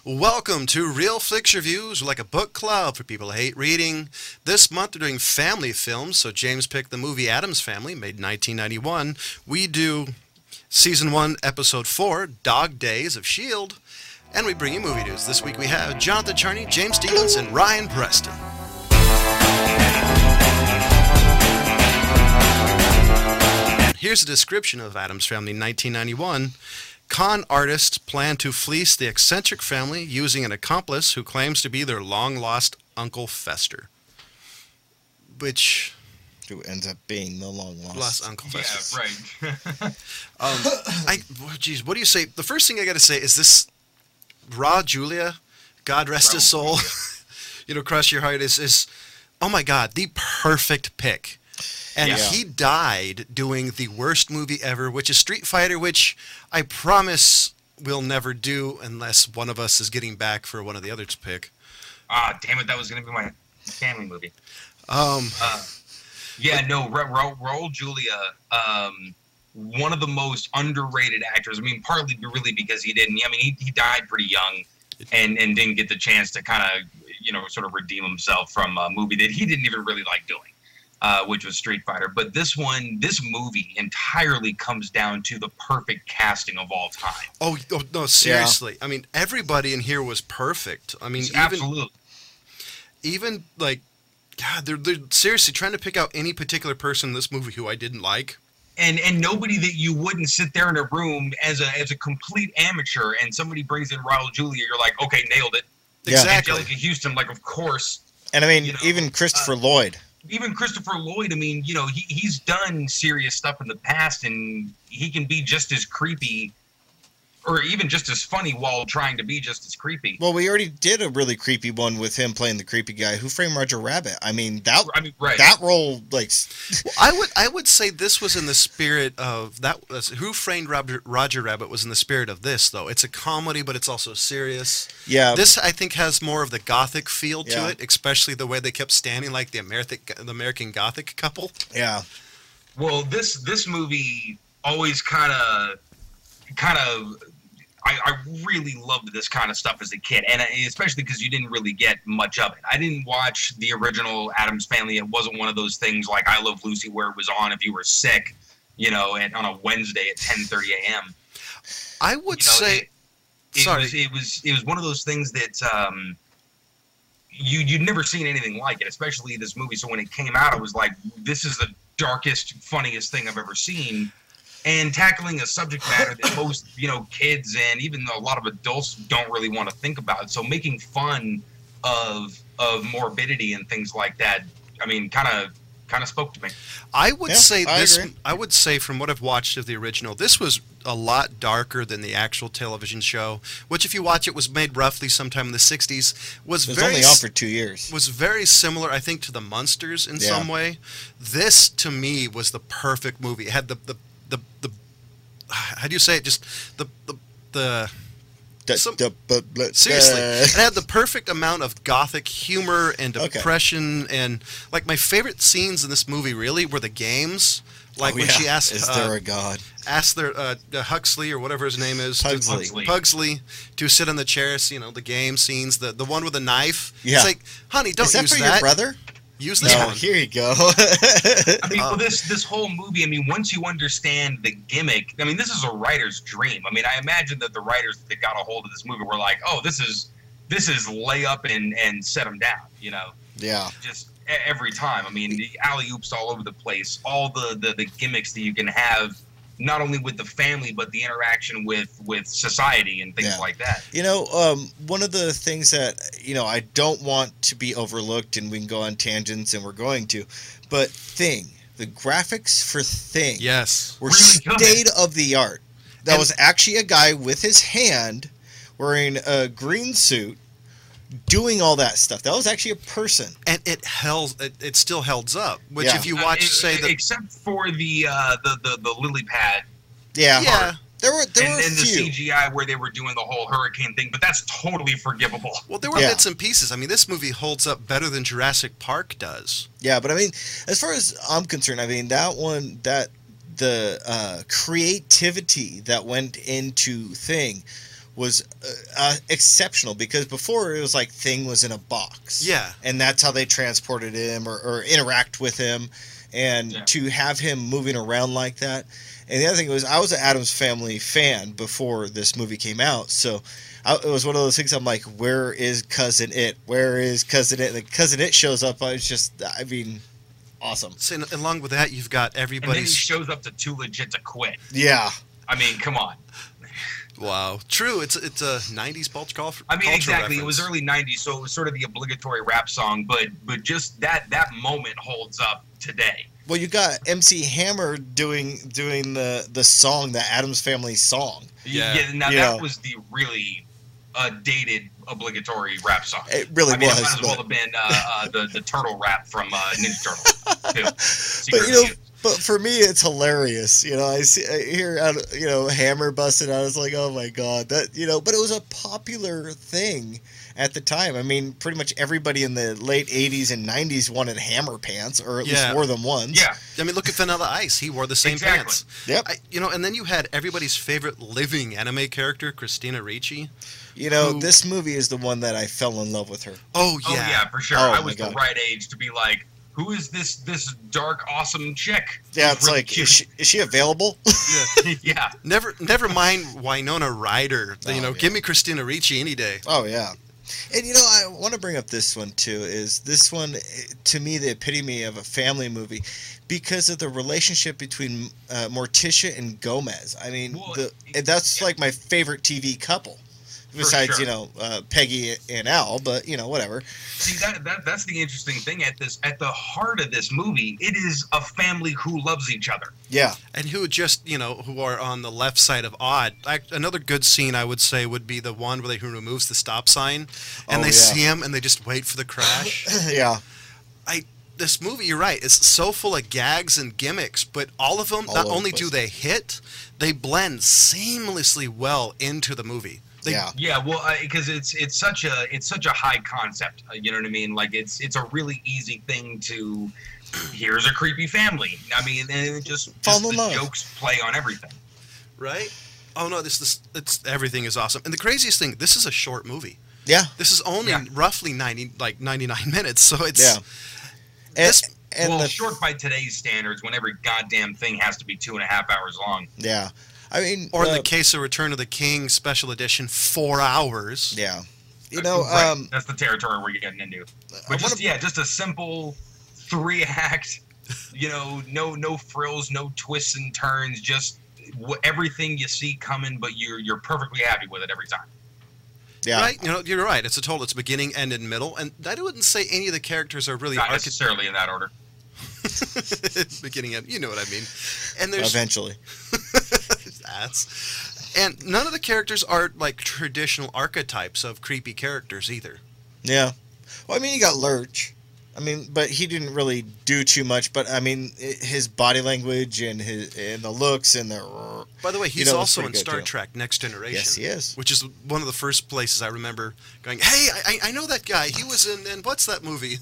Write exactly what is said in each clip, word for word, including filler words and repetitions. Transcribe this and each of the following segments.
Welcome to Real Flicks Reviews, like a book club for people who hate reading. This month we're doing family films, so James picked the movie Addams Family, made in nineteen ninety-one. We do Season one, Episode four, Dog Days of S H I E L D, and we bring you movie news. This week we have Jonathan Charney, James Stevens, and Ryan Preston. Here's a description of Addams Family nineteen ninety-one. Con artists plan to fleece the eccentric family using an accomplice who claims to be their long-lost Uncle Fester. Which... Who ends up being the long-lost... Lost Uncle Fester. Yeah, right. um, I, geez, what do you say? The first thing I got to say is this Raw Julia, God rest his soul, you know, Crush Your Heart, is, is, oh my God, the perfect pick. And yeah. he died doing the worst movie ever, which is Street Fighter, which I promise we'll never do unless one of us is getting back for one of the others to pick. Ah, damn it, that was going to be my family movie. Um, uh, yeah, no, Ra- Ra- Raul Julia, um, one of the most underrated actors. I mean, partly really because he didn't, I mean, he, he died pretty young and, and didn't get the chance to kind of, you know, sort of redeem himself from a movie that he didn't even really like doing. Uh, which was Street Fighter. But this one, this movie entirely comes down to the perfect casting of all time. Oh, oh no, seriously. Yeah. I mean, everybody in here was perfect. I mean, even, absolutely. Even, like, God, they're, they're seriously trying to pick out any particular person in this movie who I didn't like. And and nobody that you wouldn't sit there in a room as a as a complete amateur and somebody brings in Raul Julia, you're like, okay, nailed it. Yeah. Exactly. Angelica Houston, like, of course. And I mean, you know, even Christopher uh, Lloyd. Even Christopher Lloyd, I mean, you know, he, he's done serious stuff in the past, and he can be just as creepy, or even just as funny while trying to be just as creepy. Well, we already did a really creepy one with him playing the creepy guy. Who Framed Roger Rabbit? I mean, that I mean, right. that role, like, well, I would I would say this was in the spirit of that. Was, Who Framed Roger, Roger Rabbit was in the spirit of this, though. It's a comedy, but it's also serious. Yeah. This I think has more of the gothic feel to Yeah. it, especially the way they kept standing like the American the American Gothic couple. Yeah. Well, this this movie always kind of kind of. I, I really loved this kind of stuff as a kid, and especially because you didn't really get much of it. I didn't watch the original Addams Family. It wasn't one of those things like I Love Lucy where it was on if you were sick, you know, and on a Wednesday at ten thirty a.m. I would you know, say, it, it sorry, was, it was it was one of those things that um, you you'd never seen anything like it, especially this movie. So when it came out, it was like, this is the darkest, funniest thing I've ever seen. And tackling a subject matter that most, you know, kids and even a lot of adults don't really want to think about. So making fun of of morbidity and things like that, I mean, kind of kind of spoke to me. I would Yeah, say I this. agree. I would say from what I've watched of the original, this was a lot darker than the actual television show. Which, if you watch it, was made roughly sometime in the sixties. Was, It was very only on for two years. was very similar, I think, to the Munsters in Yeah. some way. This, to me, was the perfect movie. It had the the the, the how do you say it? Just the the the. Da- Some- da- bu- bu- Seriously, uh, it had the perfect amount of gothic humor and Okay. depression, and like my favorite scenes in this movie really were the games. Like oh, when yeah. she asked, Is uh, there a god? asked their uh, uh, Huxley or whatever his name is, to- Pugsley. Pugsley. Pugsley, to sit on the chairs. You know, the game scenes, the the one with the knife. Yeah. It's like, honey, don't Is that use for that. your brother? Use this No, one. here you go. I mean, Uh, well, this this whole movie. I mean, once you understand the gimmick, I mean, this is a writer's dream. I mean, I imagine that the writers that got a hold of this movie were like, "Oh, this is this is lay up and and set them down," you know, yeah. just e- every time. I mean, the alley oops all over the place, all the, the the gimmicks that you can have, not only with the family but the interaction with with society and things Yeah. like that. You know, um, one of the things that, you know, I don't want to be overlooked, and we can go on tangents, and we're going to, but Thing, the graphics for Thing Yes. were Really good. state of the art. That And- was actually a guy with his hand wearing a green suit doing all that stuff. That was actually a person. And it held. It, it still holds up. Which, Yeah. if you Uh, watch, e- say that. except for the uh, the, the the lily pad. Yeah. Yeah. There were there and, were a and the few. C G I where they were doing the whole hurricane thing, but that's totally forgivable. Well, there were Yeah. bits and pieces. I mean, this movie holds up better than Jurassic Park does. Yeah, but I mean, as far as I'm concerned, I mean that one that the uh, creativity that went into Thing was uh, uh, exceptional, because before it was like Thing was in a box. Yeah. And that's how they transported him or, or interact with him. And Yeah. to have him moving around like that. And the other thing was, I was an Addams Family fan before this movie came out. So I, it was one of those things I'm like, where is Cousin It? Where is Cousin It? And the Cousin It shows up. I was just, I mean, awesome. So, and along with that, you've got And then he everybody's. shows up to Too Legit to Quit. Yeah. I mean, come on. Wow, true. It's it's a nineties pulse call. I mean, culture exactly. It reference. was early nineties, so it was sort of the obligatory rap song. But but just that that moment holds up today. Well, you got M C Hammer doing doing the, the song, the Addams Family song. Yeah. now Yeah. that was the really uh, dated obligatory rap song. It really I mean, was. it might as well but- have been uh, uh, the the turtle rap from uh, Ninja Turtles too. But Secret you know, Review. but for me, it's hilarious. You know, I see, I hear, out, you know, Hammer busting out. I was like, oh my god, that, you know. But it was a popular thing at the time. I mean, pretty much everybody in the late eighties and nineties wanted Hammer pants, or at Yeah. least wore them once. Yeah, I mean, look at Vanilla Ice. He wore the same Exactly. pants. Yep. I, you know, and then you had everybody's favorite living anime character, Christina Ricci. You know, Who- this movie is the one that I fell in love with her. Oh oh yeah. yeah, for sure. Oh, I my was the God. right age to be like, who is this this dark awesome chick? Yeah, Who's it's really like, cute? is she, is she available? Yeah. yeah. Never, never mind Winona Ryder. Oh, you know, yeah. give me Christina Ricci any day. Oh yeah. And you know, I want to bring up this one too. Is this one, eh, to me, the epitome of a family movie, because of the relationship between uh, Morticia and Gomez. I mean, Well, the and that's like my favorite T V couple, besides sure. you know uh, Peggy and Al. But you know, whatever. See that, that that's the interesting thing at this at the heart of this movie. It is a family who loves each other. Yeah, And who just, you know, who are on the left side of odd. Like, another good scene, I would say, would be the one where they who removes the stop sign, and Oh, they yeah. see him, and they just wait for the crash. yeah. I this movie, you're right, it's so full of gags and gimmicks, but all of them, All not over the only do place. they hit, they blend seamlessly well into the movie. They, Yeah. Yeah, well, because it's it's such a it's such a high concept. uh, You know what I mean? Like it's it's a really easy thing to. Here's a creepy family. I mean, and it just, Fall just in the love. jokes play on everything. Right? Oh no, this this it's everything is awesome. And the craziest thing, this is a short movie. Yeah. This is only Yeah. roughly ninety like ninety-nine minutes, so it's Yeah. And, This- and well, the, short by today's standards, when every goddamn thing has to be two and a half hours long. yeah. I mean, or in uh, the case of Return of the King special edition, four hours. yeah. You know, Right, um, that's the territory we're getting into. I But just wanna- yeah, just a simple three act. You know, no no frills, no twists and turns. Just wh- everything you see coming, but you're you're perfectly happy with it every time. yeah. Right? You know, you're right. It's a total. It's beginning, end, and middle. And I wouldn't say any of the characters are really Not archety- necessarily in that order. beginning, end. You know what I mean? And there's Eventually. that's, and none of the characters are like traditional archetypes of creepy characters either. Yeah. Well, I mean, you got Lurch. I mean, but he didn't really do too much. But I mean, i his body language and his and the looks and the. By the way, he's You know, it's also in pretty good, Star too. Trek: Next Generation. Yes, he is. Which is one of the first places I remember going, "Hey, I, I know that guy. He was in, and what's that movie?"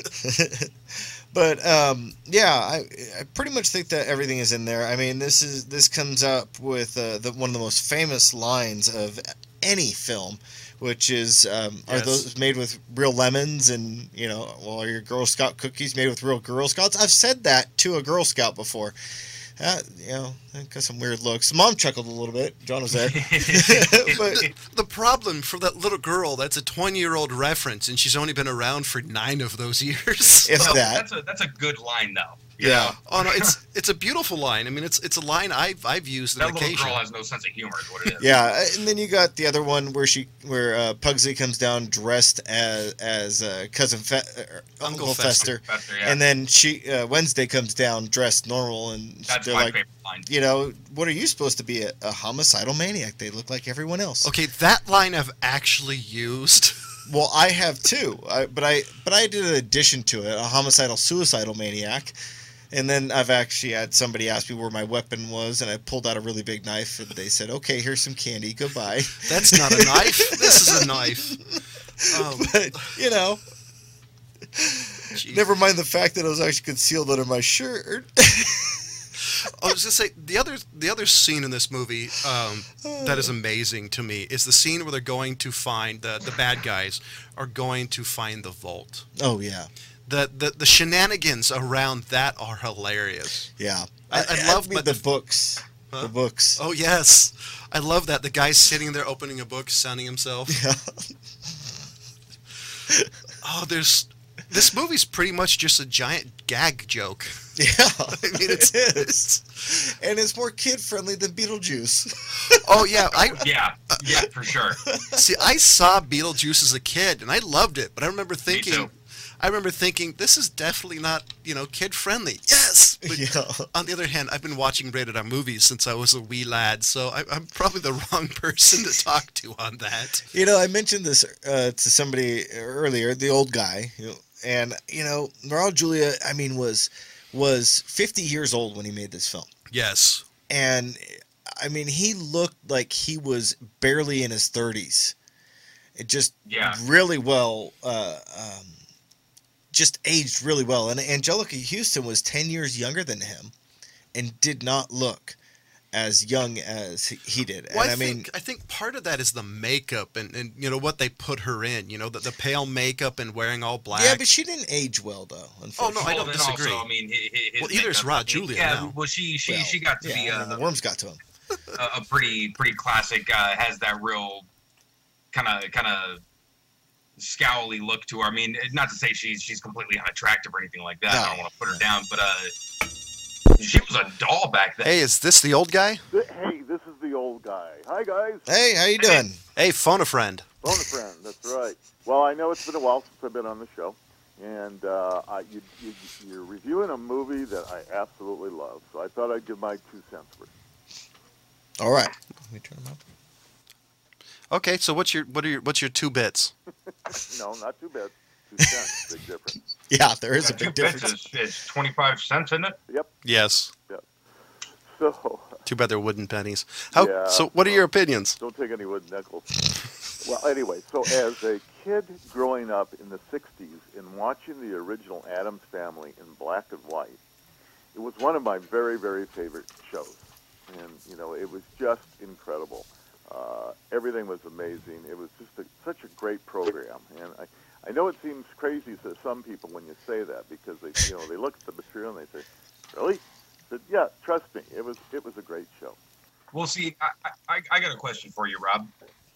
But um, yeah, I, I pretty much think that everything is in there. I mean, this is this comes up with uh, the one of the most famous lines of any film, which is, um, "Are Yes. those made with real lemons?" And you know, well, are your Girl Scout cookies made with real Girl Scouts? I've said that to a Girl Scout before. Uh, you know, I got some weird looks. Mom chuckled a little bit. John was there. But the, the problem for that little girl, that's a twenty-year-old reference, and she's only been around for nine of those years. if No, that, that's a that's a good line though. you Yeah. know? Oh no, it's it's a beautiful line. I mean, it's it's a line I've I've used That on little occasion. girl has no sense of humor, is what it is. yeah, and then you got the other one where she, where uh, Pugsley comes down dressed as as uh, cousin Fe- uh, Uncle Uncle Fester. Fester, Fester, yeah. and then she uh, Wednesday comes down dressed normal, and That's they're my like, favorite line. you know, what are you supposed to be, a, a homicidal maniac? They look like everyone else. Okay, that line I've actually used. Well, I have too, I, but I but I did an addition to it, a homicidal suicidal maniac. And then I've actually had somebody ask me where my weapon was, and I pulled out a really big knife, and they said, "Okay, here's some candy. Goodbye." That's not a knife. This is a knife. Um, But you know, geez. never mind the fact that it was actually concealed under my shirt. I was just say the other the other scene in this movie um, that is amazing to me is the scene where they're going to find the the bad guys are going to find the vault. Oh yeah, The the, the shenanigans around that are hilarious. yeah. I, I love mean, but the the- books. Huh? The books. Oh yes, I love that the guy's sitting there opening a book, sounding himself. Yeah. Oh, there's this movie's pretty much just a giant gag joke. Yeah, I mean, it's, it it's is. And it's more kid friendly than Beetlejuice. oh yeah, I Yeah, yeah, for sure. see. I saw Beetlejuice as a kid, and I loved it. But I remember thinking, too. I remember thinking, this is definitely not you know kid friendly. Yes. But Yeah. on the other hand, I've been watching rated R movies since I was a wee lad, so I, I'm probably the wrong person to talk to on that. You know, I mentioned this uh, to somebody earlier, the old guy, you know, and you know, Raul Julia, I mean, was was fifty years old when he made this film, Yes. and I mean, he looked like he was barely in his thirties. It just Yeah. really well, uh, um, just aged really well. And Angelica Houston was ten years younger than him, and did not look as young as he- he did. Well, and I, I mean, think I think part of that is the makeup and, and you know what they put her in. You know, the, the pale makeup and wearing all black. yeah, but she didn't age well though. Oh, no, Unfortunately. I Well, don't then disagree. Also, I mean, hi- hi- his Well, either is makeup, Raw I mean, Julia Yeah, now. well, she she Well, she got to yeah, be I mean, a, the worms got to him. a, a pretty pretty classic. Uh, has that real kind of kind of scowly look to her. I mean, not to say she's she's completely unattractive or anything like that. I don't No. want to put her down, but uh, she was a doll back then. Hey, is this the old guy? Th- Hey, this is the old guy. Hi, guys. Hey, how you doing? Hey, phone a friend. Phone a friend. That's right. Well, I know it's been a while since I've been on the show, and uh, I, you, you, you're reviewing a movie that I absolutely love. So I thought I'd give my two cents worth. All right. Let me turn them up. Okay, so what's your what are your what's your two bits? No, not two bits. Two cents. Big difference. Yeah, there is a Two big bits difference. is, is twenty-five cents, isn't it? Yep. Yes. So Too bad they're wooden pennies. How? Yeah, so, what are your opinions? don't take any wooden nickels. Well, anyway, so as a kid growing up in the sixties and watching the original Addams Family in black and white, it was one of my very, very favorite shows. And, you know, it was just incredible. Uh, everything was amazing. It was just a, such a great program. And I, I know it seems crazy to some people when you say that because they, you know, they look at the material and they say, really? I said, yeah, trust me, it was it was a great show. Well, see, I, I, I got a question for you, Rob.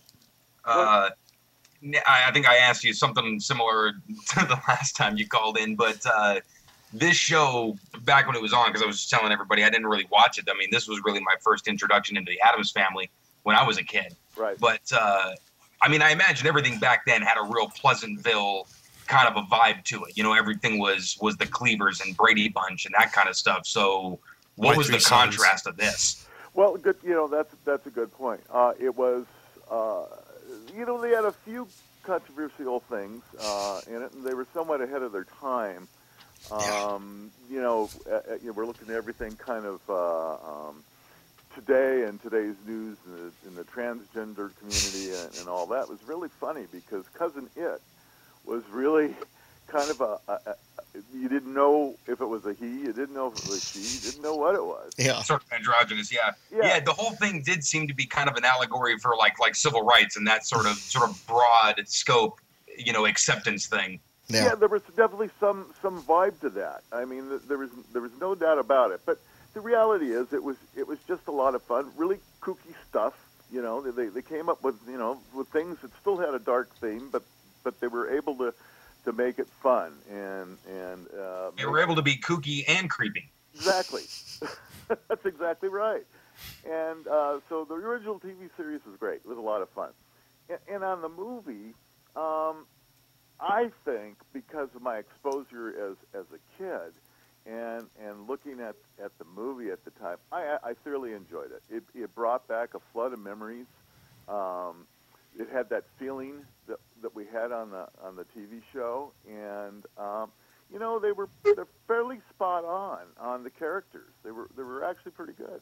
Uh, I I think I asked you something similar to the last time you called in, but uh, this show, back when it was on, because I was telling everybody I didn't really watch it. I mean, this was really my first introduction into the Addams Family when I was a kid. Right. But, uh, I mean, I imagine everything back then had a real Pleasantville kind of a vibe to it. You know, everything was was the Cleavers and Brady Bunch and that kind of stuff. So what My was Three the Sons. contrast of this? Well, good. You know, that's that's a good point. Uh, it was, uh, you know, they had a few controversial things uh, in it, and they were somewhat ahead of their time. Um, you know, uh, uh, you know, we're looking at everything kind of uh, um, today and today's news in the, in the transgender community and, and all that was really funny because Cousin It was really kind of a, a, a you didn't know if it was a he, you didn't know if it was a she, you didn't know what it was. Yeah. Sort of androgynous, yeah. Yeah. yeah. The whole thing did seem to be kind of an allegory for like like civil rights and that sort of sort of broad scope, you know, acceptance thing. Yeah. Yeah. there was definitely some some vibe to that. I mean, th- there was there was no doubt about it. But the reality is, it was it was just a lot of fun, really kooky stuff. You know, they they came up with you know with things that still had a dark theme, but but they were able to to make it fun and and uh, They were able to be kooky and creepy. exactly. That's exactly right. And uh, so the original T V series was great. It was a lot of fun. And, and on the movie, um, I think because of my exposure as as a kid and and looking at, at the movie at the time, I, I thoroughly enjoyed it. It, it brought back a flood of memories. Um, it had that feeling that, that we had on the on the T V show, and um, you know they were they're fairly spot on on the characters. They were they were actually pretty good.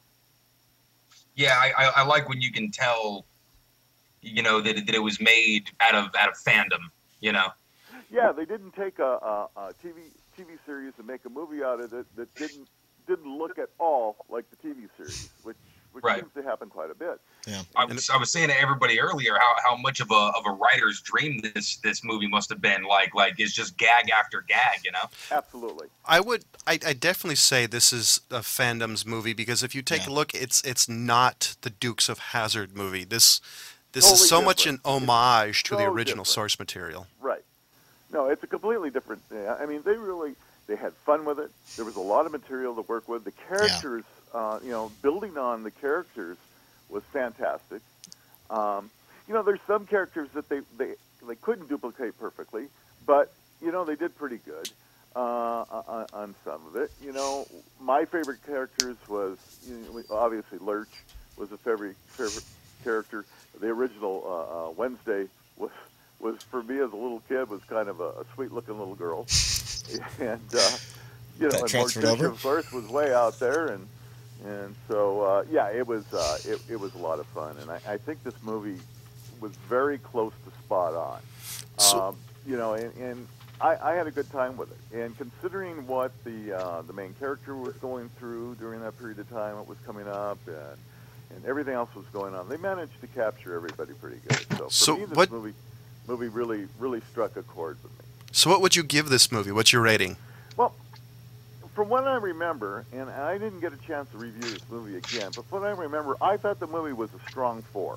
Yeah, I, I, I like when you can tell, you know, that, that it was made out of out of fandom. You know. Yeah, they didn't take a, a, a T V T V series and make a movie out of it that didn't didn't look at all like the T V series, which which Right. seems to happen quite a bit. Yeah. I was, I was saying to everybody earlier how, how much of a of a writer's dream this this movie must have been. Like like it's just gag after gag, you know. Absolutely. I would, I, I definitely say this is a fandom's movie because if you take Yeah. a look, it's it's not the Dukes of Hazzard movie. This this Totally is so much an different. homage to the so original different. source material. Right. No, it's a completely different thing. I mean, they really they had fun with it. There was a lot of material to work with. The characters, uh, you know, building on the characters was fantastic. Um, you know, there's some characters that they, they they couldn't duplicate perfectly, but you know they did pretty good uh, on, on some of it. You know, my favorite characters was you know, obviously Lurch was a favorite favorite character. The original uh, uh, Wednesday was was for me as a little kid was kind of a, a sweet looking little girl, and uh, you know, That and transferred Morticia, over? of course, was way out there, and and so uh, yeah, it was uh, it, it was a lot of fun, and I, I think this movie was very close to spot on. So- Um, you know, and, and I, I had a good time with it, and considering what the uh, the main character was going through during that period of time, what was coming up, and and everything else was going on, they managed to capture everybody pretty good. So for So me, this what- movie movie really really struck a chord with me. So what would you give this movie? What's your rating? Well, from what I remember, and I didn't get a chance to review this movie again, but from what I remember, I thought the movie was a strong four.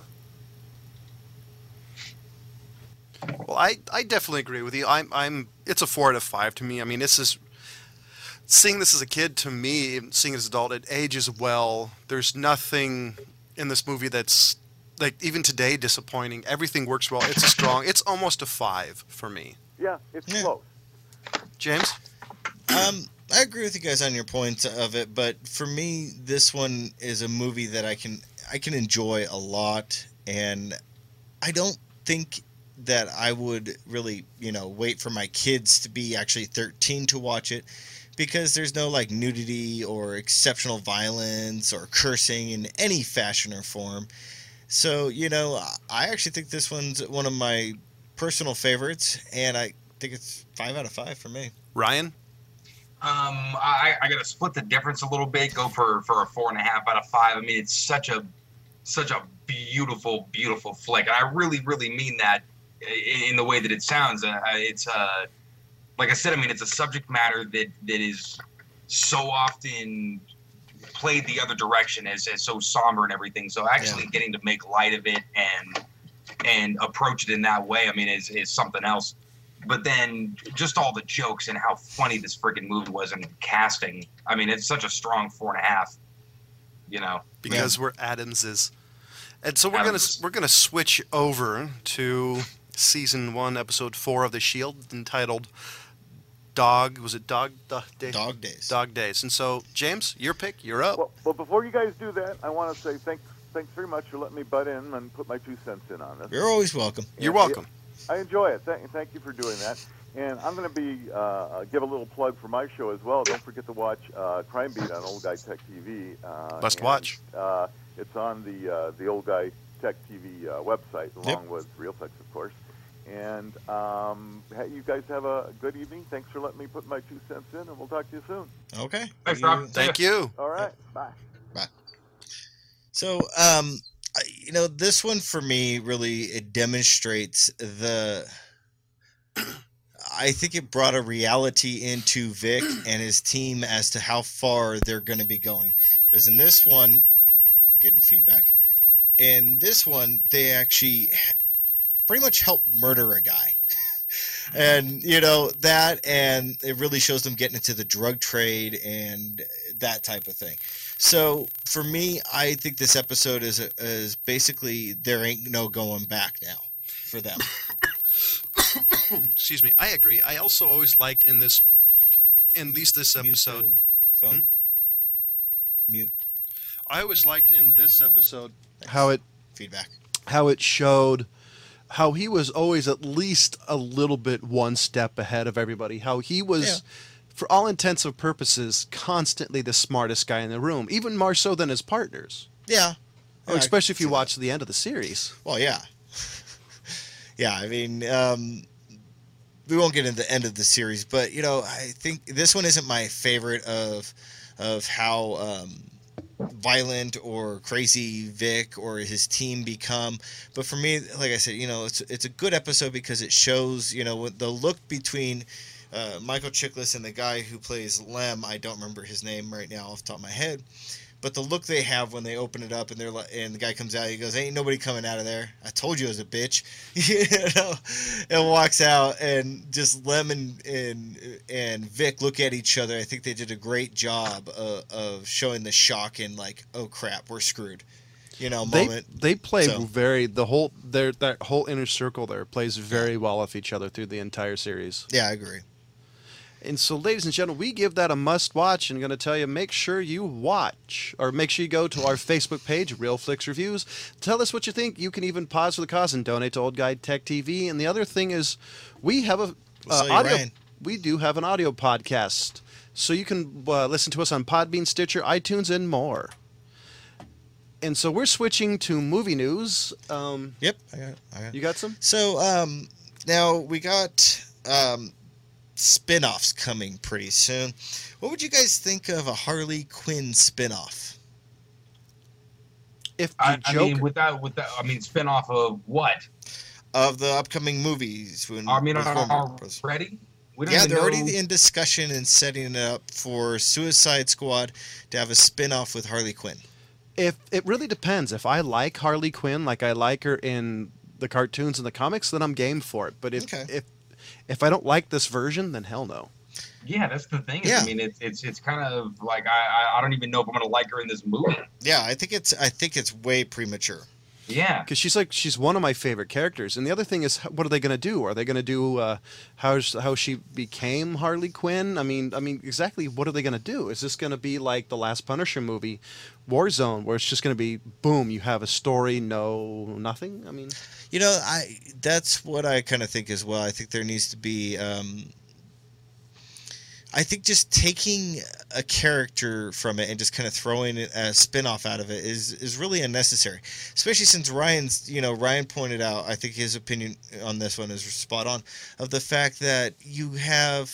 Well, I, I definitely agree with you. I'm I'm it's a four out of five to me. I mean, this is seeing this as a kid to me, seeing it as an adult, it ages well. There's nothing in this movie that's like even today disappointing. Everything works well. It's a strong. It's almost a five for me. Yeah, it's Yeah. close. James, Um, I agree with you guys on your points of it, but for me, this one is a movie that I can I can enjoy a lot, and I don't think that I would really, you know, wait for my kids to be actually thirteen to watch it, because there's no like nudity or exceptional violence or cursing in any fashion or form. So, you know, I actually think this one's one of my personal favorites, and I think it's five out of five for me. Ryan. Um, I, I got to split the difference a little bit. Go for for a four and a half out of five. I mean, it's such a such a beautiful, beautiful flick, and I really, really mean that in, in the way that it sounds. Uh, it's uh, like I said. I mean, it's a subject matter that that is so often played the other direction as, as so somber and everything. So actually Yeah. getting to make light of it and and approach it in that way, I mean, is is something else. But then just all the jokes and how funny this freaking movie was and casting. I mean, it's such a strong four and a half. You know, Because we're Adamses. And so we're gonna Adamses. we're gonna switch over to season one, episode four of The Shield, entitled "Dog." Was it Dog? Dog, Day, Dog Days. Dog Days. And so, James, your pick. You're up. Well, well, before you guys do that, I want to say thanks thanks very much for letting me butt in and put my two cents in on this. You're always welcome. You're Yeah, welcome. I enjoy it. Thank, thank you for doing that. And I'm going to be uh, give a little plug for my show as well. Don't forget to watch uh, Crime Beat on Old Guy Tech T V. Uh, Must and, watch. Uh, it's on the uh, the Old Guy Tech T V uh, website, along with Real Sex, of course. And um, ha- you guys have a good evening. Thanks for letting me put my two cents in, and we'll talk to you soon. Okay. Thanks, You- Rob. Thank you. All right. Bye. So, um, I- you know, this one for me really it demonstrates the. I think it brought a reality into Vic and his team as to how far they're going to be going. Because in this one, getting feedback. In this one, they actually h- pretty much helped murder a guy. And, you know, that, and it really shows them getting into the drug trade and that type of thing. So for me, I think this episode is is basically there ain't no going back now for them. Excuse me. I agree. I also always liked in this, in at least this Mute the episode, phone. Hmm? Mute I always liked in this episode how it feedback. how it showed how he was always at least a little bit one step ahead of everybody. How he was, Yeah. for all intents and purposes, constantly the smartest guy in the room, even more so than his partners. Yeah. Oh, Yeah, I especially if can you see watch the end of the series. that. Well, yeah. Yeah, I mean, um, we won't get into the end of the series, but you know, I think this one isn't my favorite of of how um, violent or crazy Vic or his team become. But for me, like I said, you know, it's it's a good episode because it shows, you know, the look between uh, Michael Chiklis and the guy who plays Lem. I don't remember his name right now off the top of my head. But the look they have when they open it up and they're like, and the guy comes out, he goes, "Ain't nobody coming out of there. I told you it was a bitch," you know, and walks out, and just Lem and, and and Vic look at each other. I think they did a great job of, of showing the shock and like, oh crap, we're screwed, you know, moment. They they play So- very the whole their that whole inner circle there plays very well off each other through the entire series. Yeah, I agree. And so, ladies and gentlemen, we give that a must-watch, and I'm going to tell you, make sure you watch, or make sure you go to our Facebook page, Real Flicks Reviews. Tell us what you think. You can even pause for the cause and donate to Old Guy Tech T V. And the other thing is, we have a We'll uh, sell you audio. Ryan. We do have an audio podcast, so you can uh, listen to us on Podbean, Stitcher, iTunes, and more. And so we're switching to movie news. Um, Yep, I got, I got. you got some? So um, now we got um, spin-offs coming pretty soon. What would you guys think of a Harley Quinn spin-off? If the I, I Joker, mean, without, without, I mean, spin off of what? Of the upcoming movies. When, I mean, with are Warner Bros. already? We don't Yeah, even they're know- already in discussion and setting it up for Suicide Squad to have a spin-off with Harley Quinn. if it really depends. If I like Harley Quinn, like I like her in the cartoons and the comics, then I'm game for it. But if Okay. if if I don't like this version, then hell no. Yeah, that's the thing. is, Yeah. I mean, it's it's it's kind of like I I- I don't even know if I'm gonna like her in this movie. Yeah, I think it's I think it's way premature. Yeah. Because she's like she's one of my favorite characters. And the other thing is, what are they going to do? Are they going to do uh, how how she became Harley Quinn? I mean, I mean, exactly what are they going to do? Is this going to be like the last Punisher movie, Warzone, where it's just going to be boom, you have a story, no nothing? I mean, You know, I that's what I kind of think as well. I think there needs to be. Um, I think just taking a character from it and just kind of throwing a spin-off out of it is is really unnecessary. Especially since Ryan's, you know, Ryan pointed out, I think his opinion on this one is spot on, of the fact that you have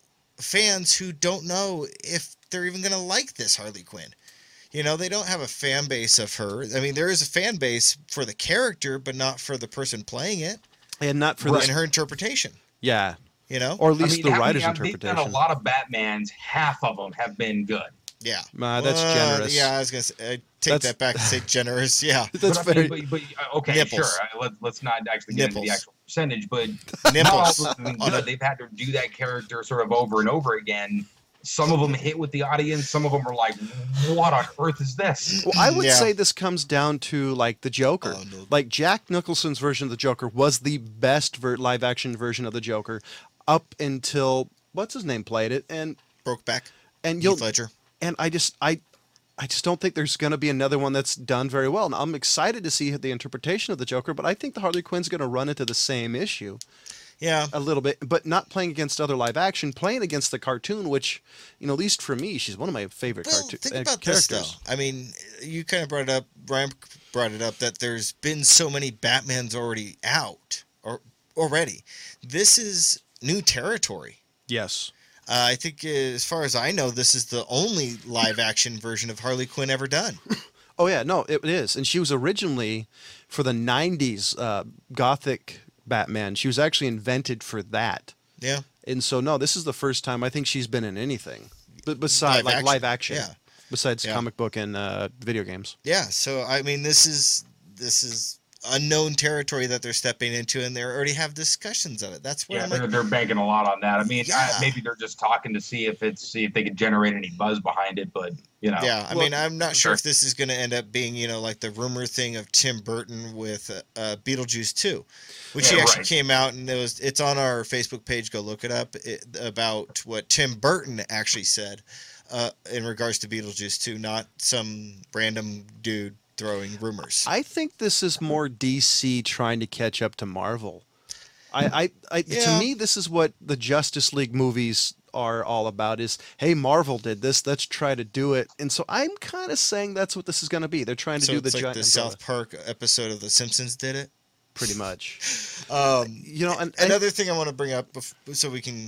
fans who don't know if they're even going to like this Harley Quinn. You know, they don't have a fan base of her. I mean, there is a fan base for the character, but not for the person playing it and not for and this, her interpretation. yeah, You know? or at I least mean, the how many- writer's I've- they've interpretation. done a lot of Batmans. Half of them have been good. Yeah. Uh, that's Uh, generous. Yeah, I was gonna say, I take That's- that back and say generous. Yeah. That's but, I very. mean, but, but, uh, okay, Nipples. sure. Uh, Let, let's not actually get into Nipples. the actual percentage, but Nipples. not all of them have been On a- good. They've had to do that character sort of over and over again. Some of them hit with the audience. Some of them are like, "What on earth is this?" Well, I would Yeah. say this comes down to like the Joker. Oh, no. Like Jack Nicholson's version of the Joker was the best ver- live action version of the Joker up until what's his name played it, and Broke back. and you'll Heath Ledger. and I just I I just don't think there's going to be another one that's done very well. Now, I'm excited to see the interpretation of the Joker, but I think the Harley Quinn's going to run into the same issue Yeah. a little bit, but not playing against other live action, playing against the cartoon, which, you know, at least for me, she's one of my favorite Well, cartoon think uh, about characters. this though. I mean, you kind of brought it up. Ryan brought it up that there's been so many Batmans already out or already. This is new territory. Yes. Uh, I think, uh, as far as I know, this is the only live-action version of Harley Quinn ever done. Oh yeah, no, it is, and she was originally for the nineties uh, Gothic Batman. She was actually invented for that, Yeah, and so no, this is the first time I think she's been in anything, but besides Live like action. live action, Yeah. besides Yeah. comic book and uh, video games. yeah. So I mean, this is this is unknown territory that they're stepping into, and they already have discussions of it. That's what Yeah, I'm they're, like. they're banking a lot on that. I mean, Yeah. I, maybe they're just talking to see if it's see if they can generate any buzz behind it. But you know, Yeah, I Well, mean, I'm not sure sure. if this is going to end up being, you know, like the rumor thing of Tim Burton with uh, uh, Beetlejuice two, which he Yeah, actually right. came out and it was it's on our Facebook page. Go look it up it, about what Tim Burton actually said uh, in regards to Beetlejuice two, not some random dude throwing rumors. I think this is more D C trying to catch up to Marvel. I, I, I Yeah. to me, this is what the Justice League movies are all about. Is hey, Marvel did this, let's try to do it. And so I'm kind of saying that's what this is going to be. They're trying to so do it's the like giant the umbrella, South Park episode of The Simpsons did it. pretty much. Um, You know, and, and Another thing I want to bring up bef- so we can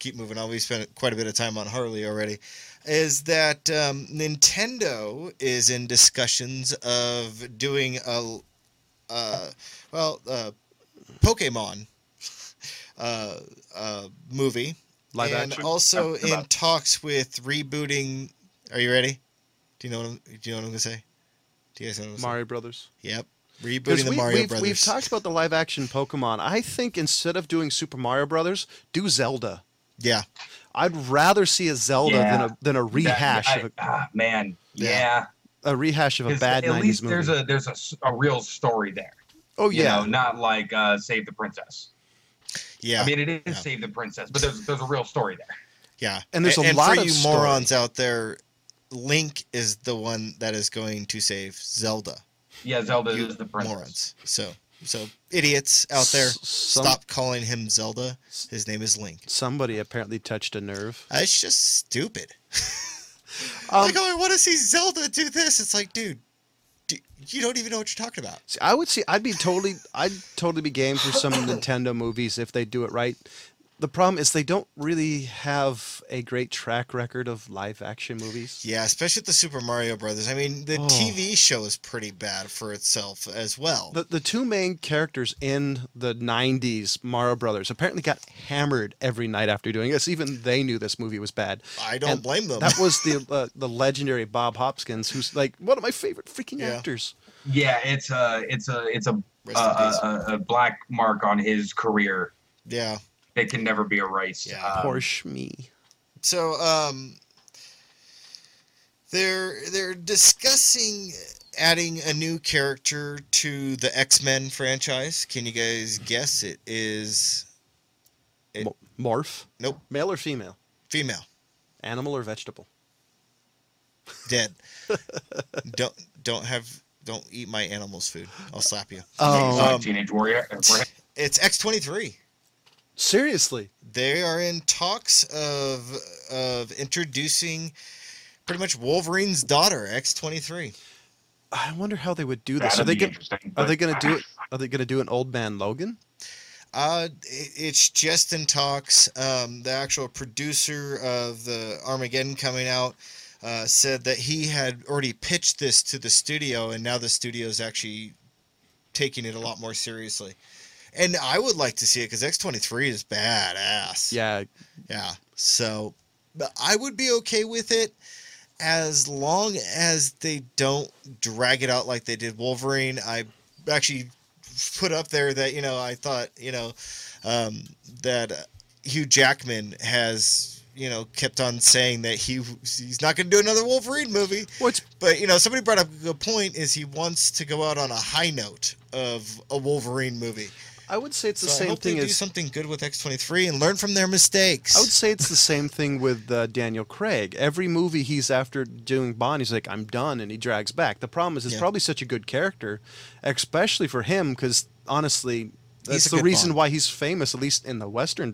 keep moving on. We spent quite a bit of time on Harley already. Is that um, Nintendo is in discussions of doing a, uh, well, uh, Pokemon uh, uh, movie. Live and action? also That's in about- talks with rebooting. Are you ready? Do you know what I'm, do you know what I'm going to say? Do you guys know what I'm going to say? Mario Brothers. Yep. 'Cause Rebooting the we, Mario we've, Brothers. we've talked about the live action Pokemon. I think instead of doing Super Mario Brothers, do Zelda. Yeah. I'd rather see a Zelda Yeah. than a than a rehash That- I- of ah, man, Yeah. yeah. a, a rehash of a 'Cause bad at nineties least movie. there's a there's a s- a, real story there. oh You yeah, know, not like uh, Save the Princess. Yeah. I mean, it is Yeah. Save the Princess, but there's there's a real story there. yeah. And there's a and lot for of you story. morons out there, Link is the one that is going to save Zelda. Yeah, Zelda You is the princess. morons. So, so idiots out there, S- some- stop calling him Zelda. His name is Link. Somebody apparently touched a nerve. Uh, It's just stupid. Um, like, oh, I want to see Zelda do this. It's like, dude, do, you don't even know what you're talking about. See, I would see. I'd be totally. I'd totally be game for some Nintendo movies if they do it right. The problem is they don't really have a great track record of live action movies. Yeah, especially with the Super Mario Brothers. I mean, the Oh. T V show is pretty bad for itself as well. The the two main characters in the nineties Mario Brothers apparently got hammered every night after doing this. Even they knew this movie was bad. I don't And blame them. That was the uh, the legendary Bob Hopkins, who's like one of my favorite freaking Yeah. actors. Yeah, it's a it's a it's a Rest in peace. a, a, a black mark on his career Yeah. that can never be erased. Yeah. Um, Poor Shmee. So, um, they're they're discussing adding a new character to the X-Men franchise. Can you guys guess? It is It- Mo- Morph. Nope. Male or female? female, Animal or vegetable? dead. don't don't have don't eat my animals' food. I'll slap you. Oh, like Um, Teenage Warrior. Warrior. It's X twenty-three. seriously? They are in talks of of introducing pretty much Wolverine's daughter, X twenty-three. I wonder how they would do this. Are That'd they be going interesting. Are but- they going to do it? Are they going to do an old man Logan? Uh, it- it's just in talks. Um, the actual producer of the Armageddon coming out uh, said that he had already pitched this to the studio, and now the studio is actually taking it a lot more seriously. And I would like to see it because X twenty-three is badass. Yeah. Yeah. So, but I would be okay with it as long as they don't drag it out like they did Wolverine. I actually put up there that, you know, I thought, you know, um, that uh, Hugh Jackman has, you know, kept on saying that he he's not going to do another Wolverine movie. What's But, you know, somebody brought up a good point is he wants to go out on a high note of a Wolverine movie. I would say it's the So I same hope thing they do as something good with X twenty-three and learn from their mistakes. I would say it's the same thing with uh, Daniel Craig. Every movie he's after doing Bond, he's like, I'm done, and he drags back. The problem is, it's Yeah. probably such a good character, especially for him, because honestly, that's a the good reason Bond. why he's famous, at least in the Western,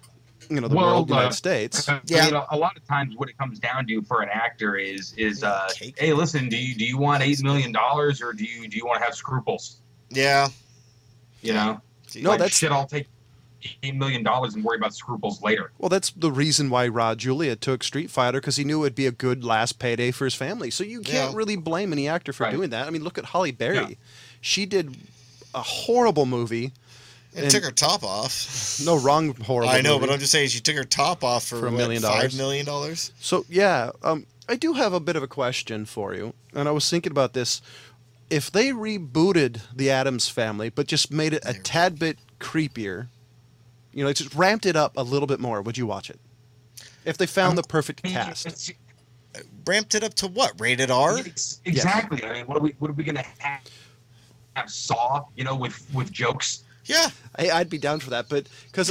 you know, the Well, world, the uh, United States. I Yeah. mean, a, a lot of times what it comes down to for an actor is is Yeah, uh, cake. hey, listen, do you do you want eight million dollars or do you do you want to have scruples? Yeah. You know, No, like, that's- shit. I'll take eight million dollars and worry about scruples later. Well, that's the reason why Rod Julia took Street Fighter, because he knew it'd be a good last payday for his family. So you can't Yeah. really blame any actor for Right. doing that. I mean, look at Holly Berry. Yeah. She did a horrible movie. And, And- took her top off. No, wrong horrible I know, movie. but I'm just saying she took her top off for, For a what, million dollars. five million dollars. So yeah, um, I do have a bit of a question for you, and I was thinking about this. If they rebooted the Addams Family, but just made it a tad bit creepier, you know, just ramped it up a little bit more, would you watch it? If they found the perfect cast. It's- Ramped it up to what? Rated R? it's- exactly. I mean, what are we what are we gonna have? Have Saw, you know, with with jokes. Yeah. Hey, I'd be down for that, but because I-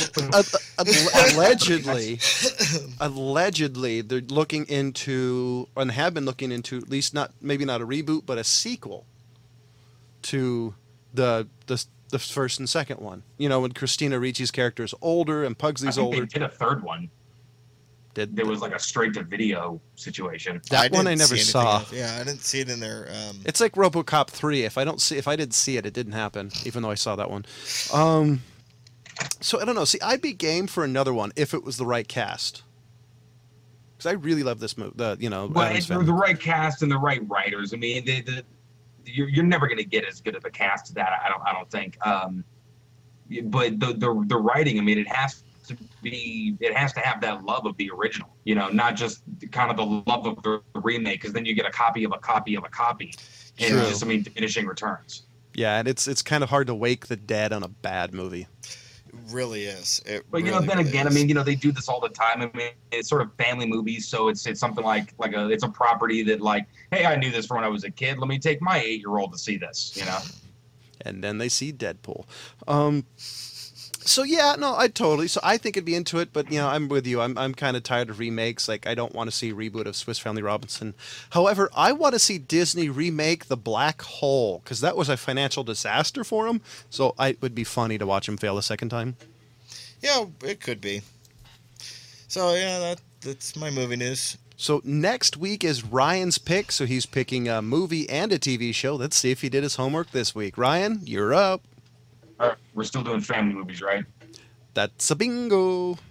allegedly, allegedly, they're looking into, and have been looking into, at least not maybe not a reboot, but a sequel to the the the first and second one. You know, when Christina Ricci's character is older and I Pugsley's think older. they did a third one. Did There was like a straight to video situation. that one I didn't never see anything saw. of- Yeah, I didn't see it in there. Um, It's like RoboCop three. If I don't see, if I didn't see it, it didn't happen. Even though I saw that one. Um, So I don't know. See, I'd be game for another one if it was the right cast. Because I really love this movie. The you know, Well, Addams it's Family. the right cast and the right writers. I mean, the, the, you're you're never going to get as good of a cast as that. I don't I don't think. Um, but the, the the writing. I mean, it has to be. It has to have that love of the original. You know, not just kind of the love of the remake. Because then you get a copy of a copy of a copy, and True. it's just I mean diminishing returns. Yeah, and it's it's kind of hard to wake the dead on a bad movie. It really is. It But you really, know, then really again, is. I mean, you know, they do this all the time. I mean, it's sort of family movies, so it's it's something like like a it's a property that like, hey, I knew this from when I was a kid. Let me take my eight year old to see this. You know. And then they see Deadpool. Um, so yeah, no, I totally. So I think I'd be into it, but you know, I'm with you. I'm I'm kind of tired of remakes. Like I don't want to see a reboot of Swiss Family Robinson. However, I want to see Disney remake The Black Hole because that was a financial disaster for them. So I, it would be funny to watch them fail a second time. Yeah, it could be. So yeah, that that's my movie news. So next week is Ryan's pick. So he's picking a movie and a T V show. Let's see if he did his homework this week. Ryan, you're up. All right, we're still doing family movies, right? That's a bingo. All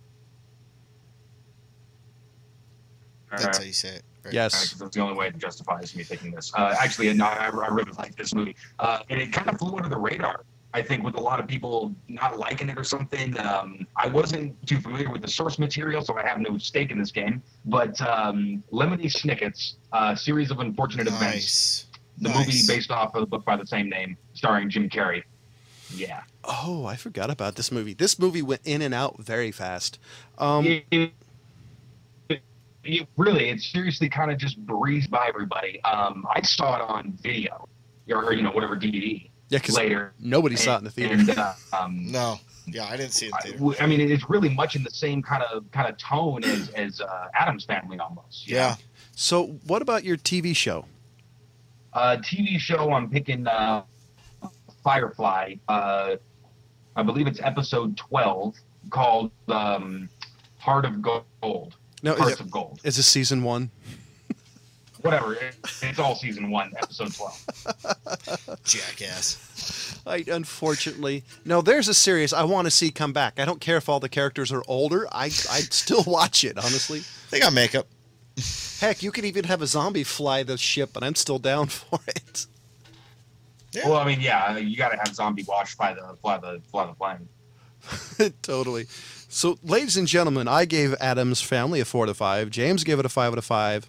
That's right. how you say it. Right? Yes. Because that's the only way it justifies me taking this. Uh, actually, no, I, I really like this movie, uh, and it kind of flew under the radar. I think with a lot of people not liking it or something. Um, I wasn't too familiar with the source material, so I have no stake in this game. But um, Lemony Snicket's uh, Series of Unfortunate Events, Nice. the Nice. movie based off of the book by the same name, starring Jim Carrey. Yeah. Oh, I forgot about this movie. This movie went in and out very fast. Um, it, it, it- it really, it seriously kind of just breezed by everybody. Um, I saw it on video, or you know, whatever D V D yeah, because later. nobody saw it in the theater. And, uh, um, No. Yeah, I didn't see it in I, theater. w- I mean, it's really much in the same kind of kind of tone as as uh, Addams Family almost. you Yeah. know? So, what about your T V show? Uh, T V show, I'm picking uh, Firefly. Uh, I believe it's episode twelve, called um, Heart of Gold. No, is Hearts it, of Gold. is this season one? Whatever. It, it's all season one, episode twelve. Jackass. I unfortunately no. There's a series I want to see come back. I don't care if all the characters are older. I I'd still watch it honestly. They got makeup. Heck, you could even have a zombie fly the ship, and I'm still down for it. Yeah. Well, I mean, yeah, you got to have zombie wash fly the fly the fly the plane. Totally. So, ladies and gentlemen, I gave Addams Family a four out of five. James gave it a five out of five.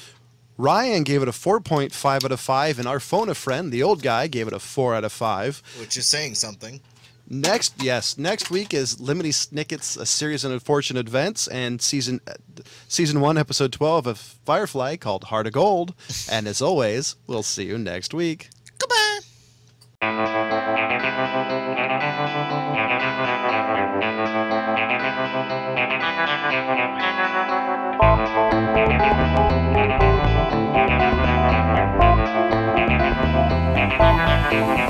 Ryan gave it a four point five out of five, and our phone a friend, the old guy, gave it a four out of five. Which is saying something. Next, yes, next week is Lemony Snicket's A Series of Unfortunate Events and season uh, season one, episode twelve of Firefly called Heart of Gold. And as always, we'll see you next week. Goodbye. Thank you.